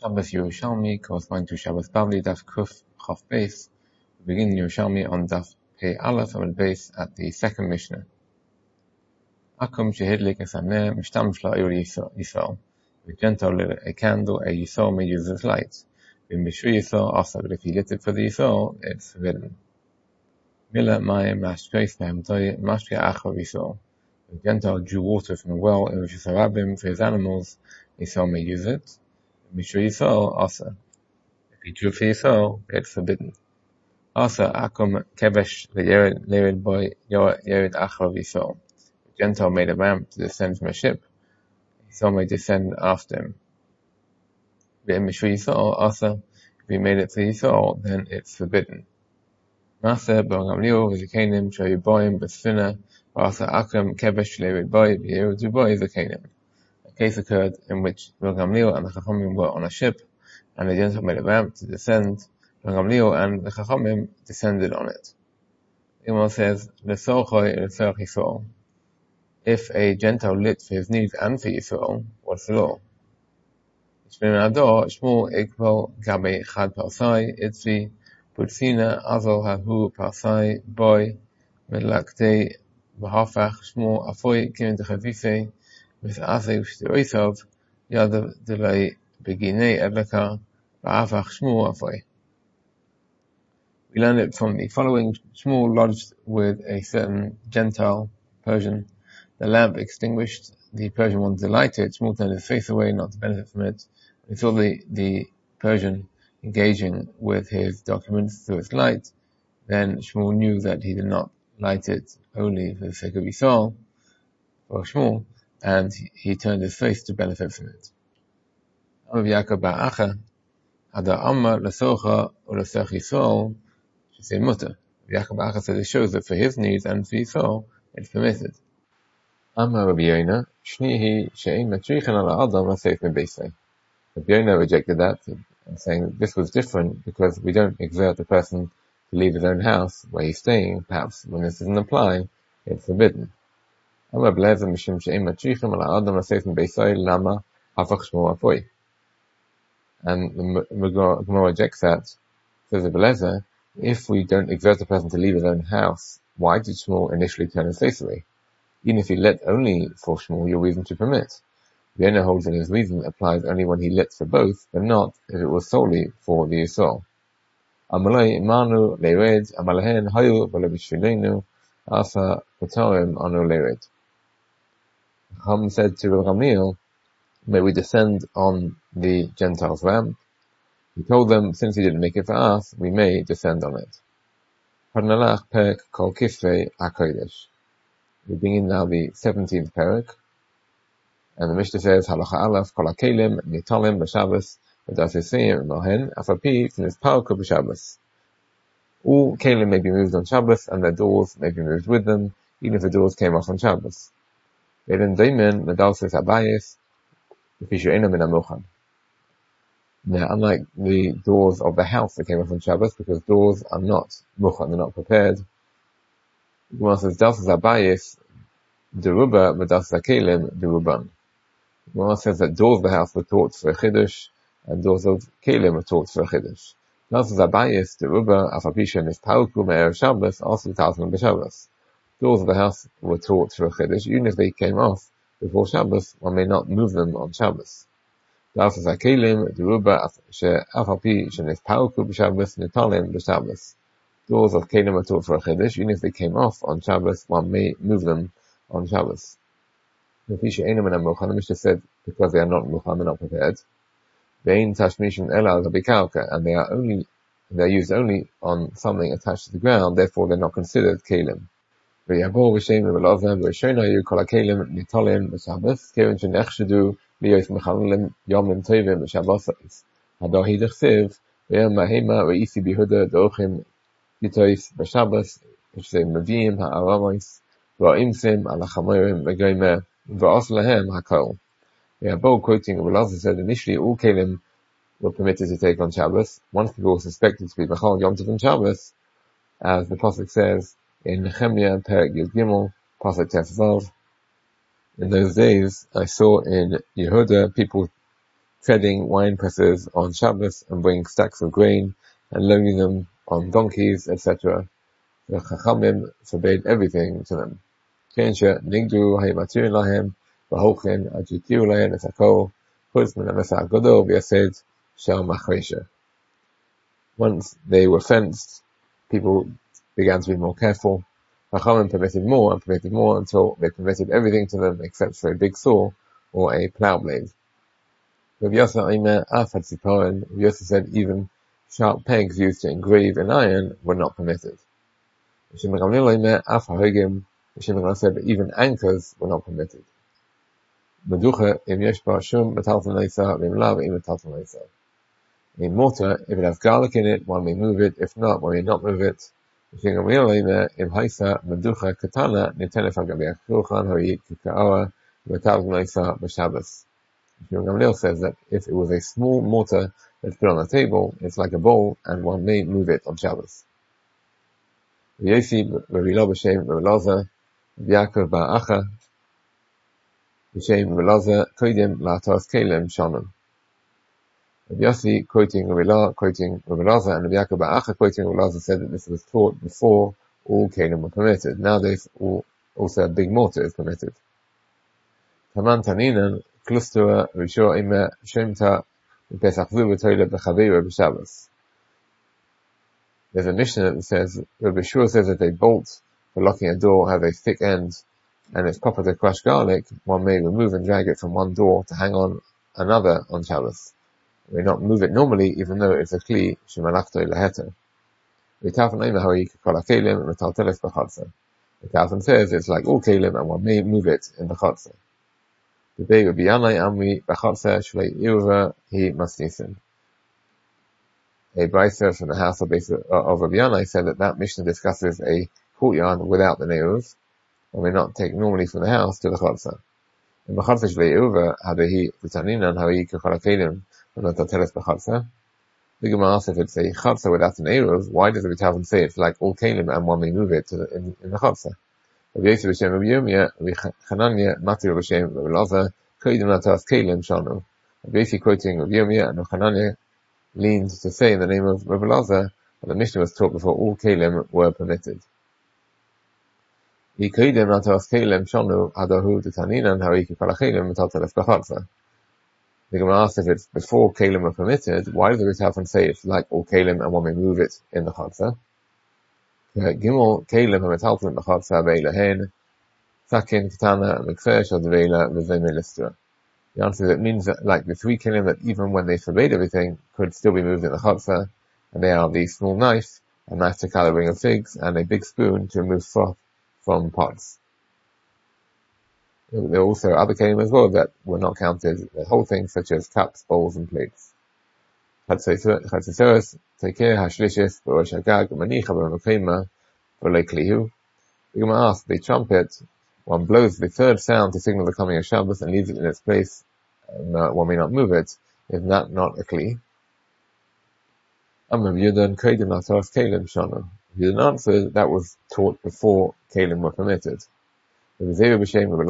Shabbos Yerushalmi corresponding to Shabbos Bavli Daf Kuf Chaf Beis. We begin Yerushalmi on Daf Pei Aleph Amud Beis at the second Mishnah. Akum shehidlik esaneh mishtam shla Yisrael. The Gentile lit a candle, a Yisrael may use its light. B'mishri Yisrael also, but if he lit it for the Yisrael, it's forbidden. Mila mayim mashkeis behemtoi mashke achar Yisrael. The Gentile drew water from a well in which is harabim for his animals. Yisrael may use it. Mishri Yisrael also. If he drew for Yisrael, it's forbidden. Also, akum kevesh le'yered boy yered achar Yisrael. The Gentile made a ramp to descend from a ship. Yisrael may descend after him. Mishri Yisrael also. If he made it for Yisrael, then it's forbidden. Maser b'Gamliel v'zikanim shoyu boim b'sfina v'asa akum kevesh le'yered boy yered boy zikanim. A case occurred in which Gamliel and the Chachamim were on a ship, and the Gentile made a ramp to descend. Gamliel and the Chachamim descended on it. Imam says, if a Gentile lit for his needs and for Yisrael, what's the law? Shmuel Ikbal Gabe Chad Parsai Itzvi Putzina Azol Hahu Parsai Boy Melakte Bahafach Shmuel Afoy Kim Techavise with Asay Shtiroisov Yadav Delay Begine Edlaka Bahafach Shmuel Afoy. We learn it from the following. Shmuel lodged with a certain Gentile Persian. The lamp extinguished. The Persian wanted to light it. Shmuel turned his face away not to benefit from it. He saw the Persian engaging with his documents through its light. Then Shmuel knew that he did not light it only for the sake of Yisrael, for Shmuel, and he turned his face to benefit from it. Amar Yaakov bar Acha, Ada Amma Lasocha or Lasech Yisrael, she said mutter. Yaakov bar Acha said it shows that for his needs and for Yisrael, it's permitted. Amar Rabbi Yoina, Shnihi she'ein matrichen ala Adam lasef mebeisei. Rabbi Yoina rejected that, and saying that this was different because we don't exert the person to leave his own house where he's staying. Perhaps when this doesn't apply, it's forbidden. Amar Belezer mishum she'ein matrichen ala Adam lasef mebeisei lama hafach shmo afoy. And the Gemara rejects that. Says Belezer, if we don't exert the person to leave his own house, why did Shmuel initially turn his face away? Even if he lit only for Shmuel, your reason to permit. The owner holds that his reason applies only when he lit for both, but not if it was solely for the Yisrael. Amalei imanu leired, amalahen hayu v'lebishvilenu, asa potarim anu leired. Chacham said to Gamliel, may we descend on the Gentiles' ramp. He told them, since he didn't make it for us, we may descend on it. Parnalach perek kol kifrei HaKodesh. We begin now the 17th perek, and the Mishnah says, Halacha Aleph kol hakelim nitalim b'Shabbos v'dasesiyim mohen afapi finis parku b'Shabbos. All kelim may be moved on Shabbos, and their doors may be moved with them, even if the doors came off on Shabbos. V'eden daimen medalses habayis v'fishu ena min hamochan. Now, unlike the doors of the house that came off on Shabbos, because doors are not mochan, they're not prepared, the Gemara says, Dalsas habayis deruba v'dalsas hakelim deruban. The Gemara says that doors of the house were taught for a chiddush, and doors of kelim were taught for a chiddush. Dalsas habayis deruba afapisha nispalku me'erev Shabbos also talsman b'Shabbos. Doors of the house were taught for a chiddush, even if they came off before Shabbos, one may not move them on Shabbos. Dalsas hakelim deruba afapi shenispalku b'Shabbos nitalim b'Shabbos. Doors of kelim are taught for a chiddush, even if they came off on Shabbos, one may move them on Shabbos. The Mishnah said, because they are not mukhan, they're not prepared. And they are used only on something attached to the ground, therefore they're not considered kelim. Yitois b'Shabbos, which say Mavim ha'aramis, v'a'imsim ala chamorim v'goymer, v'as lahem ha'kol. We are both quoting what Elazar said, initially all kelim were permitted to take on Shabbos. Once people were suspected to be B'chol Yom Tov and Shabbos, as the Pasuk says in Nehemiah, Perek Yud Gimel, Pasuk Tes Vav. In those days, I saw in Yehuda people treading wine presses on Shabbos and bringing stacks of grain and loading them on donkeys, etc. The Chachamim forbade everything to them. Nigdu haymatir lahem v'holchen ajitiu lahem et hakol chutz min hamesach gadol v'yased shel machresha. Once they were fenced, people began to be more careful. Chachamim permitted more and permitted more until they permitted everything to them except for a big saw or a plough blade. Rabbi Yosef said even sharp pegs used to engrave an iron were not permitted. Shimon said that even anchors were not permitted. A mortar, if it has garlic in it, one may move it. If not, one may not move it. Shimon Gamliel says that if it was a small mortar that's put on the table, it's like a bowl, and one may move it on Shabbos. Yaakov bar Acha, B'Shem V'Laza, Kodim La'atos Kelem Shannon. Rabbi Yossi quoting Rabbi Laza and Rabbi Yaakov bar Acha quoting Rabbi Laza said that this was taught before all kelim were permitted. Nowadays, also a big mortar is permitted. Taman Taninan, Klustura, Rishor Ime, Shemta, Pesach Zuva Toilet B'Chaveira B'Shabbos. There's a Mishnah that says, Rabbi Shua says that a bolt for locking a door has a thick end, and it's proper to crush garlic. One may remove and drag it from one door to hang on another on Shabbos. We may not move it normally, even though it's a kli shemalachto leheter. The Talmud says it's like all kelim, and one may move it in the chotzer. The day Rabbi Yanai Amri b'chotzer shlei iruva he masnisin. A brisa from the house of Rabbi Yanai said that Mishnah discusses a courtyard without the neiruv, and may not take normally from the house to the chotzer. In b'chotzer shlei iruva hadehi v'taninan ha'i k'chol kelim v'nototeles b'chotzer. The Gemara asks if it's a chotzer without an eruv, why does the Talmud say it's like all kelim and one may move it in the chotzer? Rabbi Yosef b'Shem Rabbi Yirmiyah, Rabbi Chananya, Matir b'Shem Rabbi Laza, Kodim La'atos Kelim Shanu. Rabbi Yosef quoting Rabbi Yirmiyah and Rabbi Chananya leans to say in the name of Rabbi Laza that the Mishnah was taught before all kelim were permitted. Kodim La'atos Kelim Shanu Hadahu D'Taninan Hariki Kol HaKelim V'Toteles B'Chotzer. The Gemara asks if it's before kelim were permitted, why does the Talmud say it's like all kelim and one may move it in the chotzer? Gimel kelim hametalpin b'chotzer be'ilehen sakin katana mikfesh or deveila v'zemilistra. The answer is it means that like the three kelim that even when they forbade everything could still be moved in the chotzer, and they are the small knife, a knife to cut a ring of figs, and a big spoon to remove froth from pots. There are also other kelim as well that were not counted, the whole thing, such as cups, bowls, and plates. The Gemara asks, the trumpet, one blows the third sound to signal the coming of Shabbos and leaves it in its place, and one may not move it. Is that not a kli? Yudan answered that was taught before kelim were permitted. They were quoting Rabbi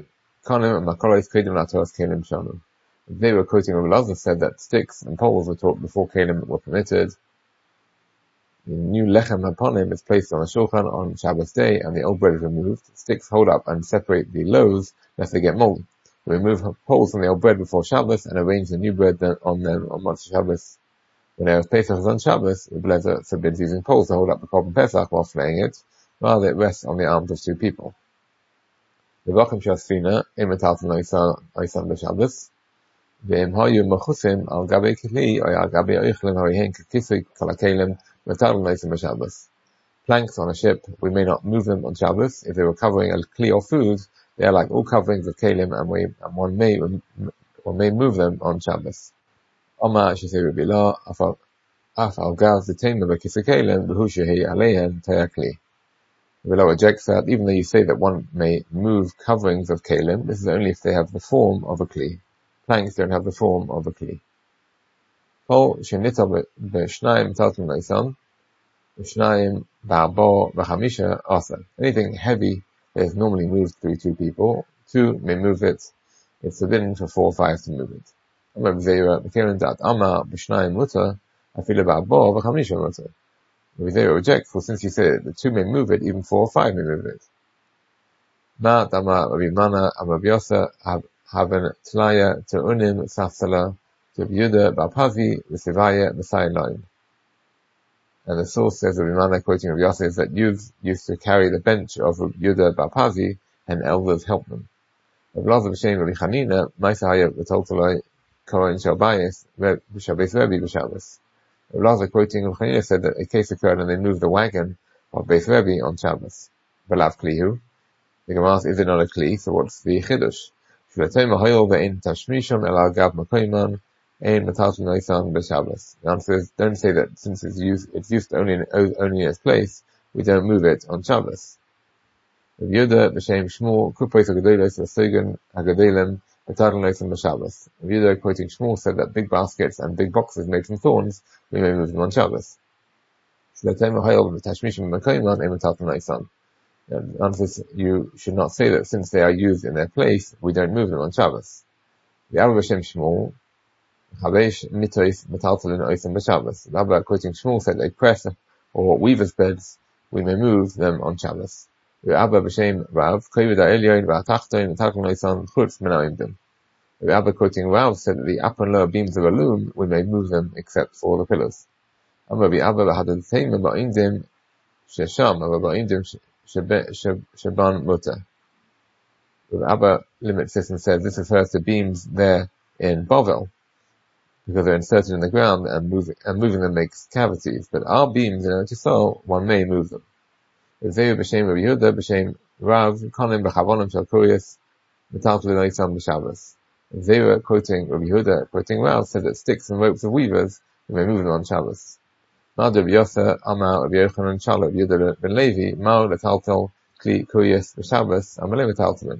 Laza said that sticks and poles were taught before kelim were permitted. The new lechem haponim is placed on a shulchan on Shabbos day, and the old bread is removed. Sticks hold up and separate the loaves lest they get mold. We remove poles from the old bread before Shabbos and arrange the new bread on them on Motzei Shabbos. When Erev Pesach is on Shabbos, Rabbi Lezer forbids using poles to hold up the korban Pesach while flaying it, rather it rests on the arms of two people. The V'achim Shasfina, Imetalton Oisan B'Shabbos, V'im Hayu Mechusim Al Gabi Kli, or Al Gabi Oichlim Harihen Kikisui Kalakelim, Metalton Oisan B'Shabbos. Planks on a ship, we may not move them on Shabbos. If they were covering a kli or food, they are like all coverings of kelim, and one may move them on Shabbos. Oma Shisei Rabbi La, Af Al Gaz D'Teim B'Kisui Kelim, B'Hu Shehi Aleihen Teya Kli. Rabbi La rejects that, even though you say that one may move coverings of kelim, this is only if they have the form of a kli. Planks don't have the form of a kli. Kol Shenita B'Shnayim Talton Leisan, B'Shnayim Ba'abo B'Chamisha Asa. Anything heavy that is normally moved through two people, two may move it. It's forbidden for 4 or 5 to move it. Amar B'Zeira, B'Keren Dat Amar B'Shnayim Muta, Afila Ba'abo V'Chamisha Muta. B'Zeira rejects, for since you said the two may move it, even 4 or 5 may move it. Ma Dama Rabbi Mana Amar B'Yosa Haben Tlaya Te'unim Safsala Yehuda Ba'Pavi V'Sivaya V'Saylaim. And the source says, Rabbi Mana quoting Rabbi Yosa, is that youths used to carry the bench of Yehuda Ba'Pavi and elders helped them. Rabbi Lazar B'Shem Rabbi Chanina Maisahaya V'Toltolai Kohen Shalbayis V'Shabes Rebbe V'Shabbos. Rabbi Lazar quoting Rabbi Chanina said that a case occurred and they moved the wagon of Beis Rebbe on Shabbos. B'Lav Klihu. The Gemara asks, is it not a Kli? So what's the Chiddush? Sh'latei Mahayol Ve'in Tashmishon El Agav Makoiman Ein Matal Noisan B'Shabbos. The answer is, don't say that since it's used only in its place, we don't move it on Shabbos. Rabbi Yehuda B'Shem Shmuel Kupos HaGedolos V'Sogen HaGedolim Matal Noisan B'Shabbos. Rabbi Yehuda quoting Shmuel said that big baskets and big boxes made from thorns, we may move them on Shabbos. Sh'latei Mahayol Tashmishon Makoiman Ein Matal Noisan. The answer is, you should not say that since they are used in their place, we don't move them on Shabbos. The Abba B'Shem Shmuel Chavesh Mitois Metaltalin Oisem B'Shabbos. The Abba quoting Shmuel said a press or weaver's beds, we may move them on Shabbos. The Abba B'Shem Rav Kovid HaElyon V'Atachton Metaltalin Oisem Chutz Menaimdim. The Abba quoting Rav said that the upper and lower beams of a loom, we may move them except for the pillars. Amar the Abba B'Hadad Teimah Ba'indim Shesham Abba Ba'indim Shaban Muta. The Abba limits this and says this refers to beams there in Bovel, because they're inserted in the ground and moving them makes cavities. But our beams in Eretz Yisrael, one may move them. Zeyu B'Shem Rabbi Yehuda B'Shem Rav Konim B'Chavonim Shel Kuriyas Metaltal L'Oisam B'Shabbos. Zeyu quoting Rabbi Yehuda, quoting Rav, said that sticks and ropes of weavers, we may move them on Shabbos. Ma'ad Rabbi Yosa Amar Rabbi Yochanan Shal Rabbi Yehuda Ben Levi Ma'al L'Taltal Kli Kuriyas B'Shabbos Amalei Metaltalin.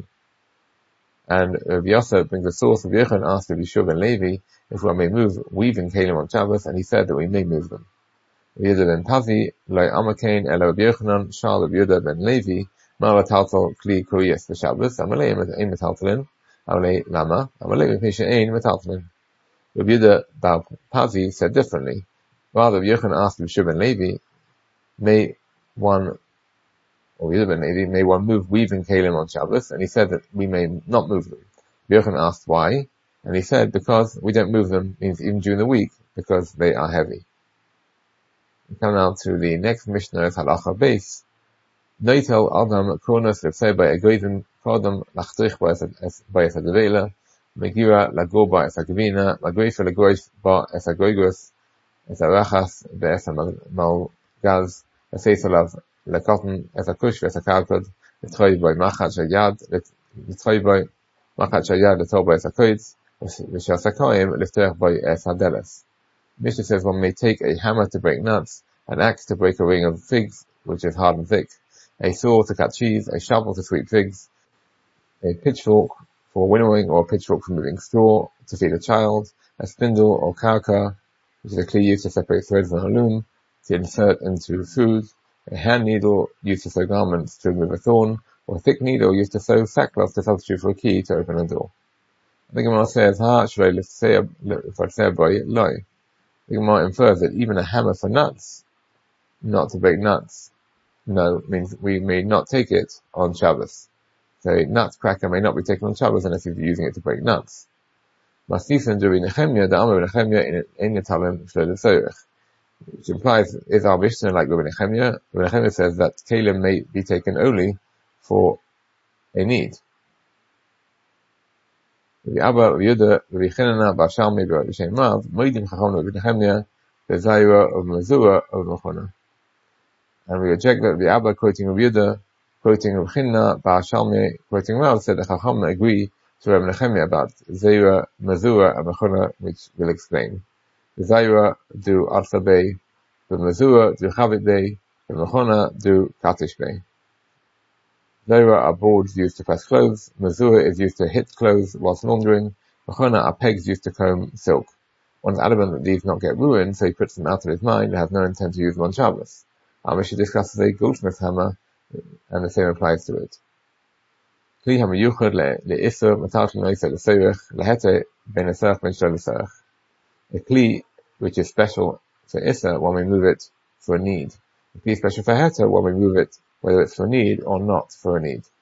And Rabbi Yosa brings a source of Rabbi Yochanan asked Rabbi Yeshua Ben Levi if one may move weaving kalim on Shabbos, and he said that we may move them. Rabbi Yehuda Ben Pavi Loi Amakain Ela Rabbi Yochanan Shal Rabbi Yehuda Ben Levi Ma'al L'Taltal Kli Kuriyas B'Shabbos Amalei Metaltalin Amalei Lama Amalei Mepesha Ein Metaltalin. Rabbi Yehuda Ben Pavi said differently. Rather, Rabbi Yochanan asked Rabbi Yeshua Ben Levi, may one move weaving kalim on Shabbos? And he said that we may not move them. Rabbi Yochanan asked why, and he said because we don't move them means even during the week, because they are heavy. We come now to the next Mishnah, Halacha Beis. Noitel Adam Kronos Lepsei by Egoidim Kodam Lachtrich by Esadavela, Megira Lagoba Esagvina, Magrefa Lagoish Ba Esagoigos, Esarachas Be'esa Malgaz, Eseisalav Lekotten, Esakush Vesakarkod, Letroy by Machat Shayad, Letroy by Machat Shayad, Letor by Esakoids, Vishasakoim, Lifter by Esadeles. Mishnah says one may take a hammer to break nuts, an axe to break a ring of figs, which is hard and thick, a saw to cut cheese, a shovel to sweep figs, a pitchfork for winnowing or a pitchfork for moving straw, to feed a child, a spindle or karka, which is a kli used to separate threads on a loom, to insert into food, a hand needle used to sew garments to remove a thorn, or a thick needle used to sew sackcloth to substitute for a key to open a door. The Gemara says, the Gemara infers that even a hammer for nuts, not to break nuts, means we may not take it on Shabbos. So a nuts cracker may not be taken on Shabbos unless you're using it to break nuts. Which implies, is our Mishnah like Rabbi Nechemia? Rabbi Nechemia says that kalim may be taken only for a need. Rabbi Abba, Rabbi Yehuda, Rabbi Chinana, Bashalmi, Rabbi Shem Rav, Moedim Chacham, Rabbi Nechemia, Bezaira of Mazura of Mechona. And we reject that Rabbi Abba quoting Rabbi Yehuda, quoting Rabbi Chinana, Bashalmi, quoting Rav, said that Chacham agree to Rabbi Nechemia about Zaira, Mazura, and Mechona, which we'll explain. Zaira do Arsa Bey, the Mazura do Chavit Bey, the Mechona do Katish Bey. Zaira are boards used to press clothes, Mazura is used to hit clothes whilst laundering, Mechona are pegs used to comb silk. One's adamant that these not get ruined, so he puts them out of his mind and has no intent to use them on Shabbos. Our Mishnah discusses a goldsmith hammer, and the same applies to it. Kli hamayuchad le'isur matalton noisa l'serich lahete ben asarach ben shel l'serich. A kli which is special for Issa when we move it for a need. A kli special for Heta when we move it whether it's for a need or not for a need.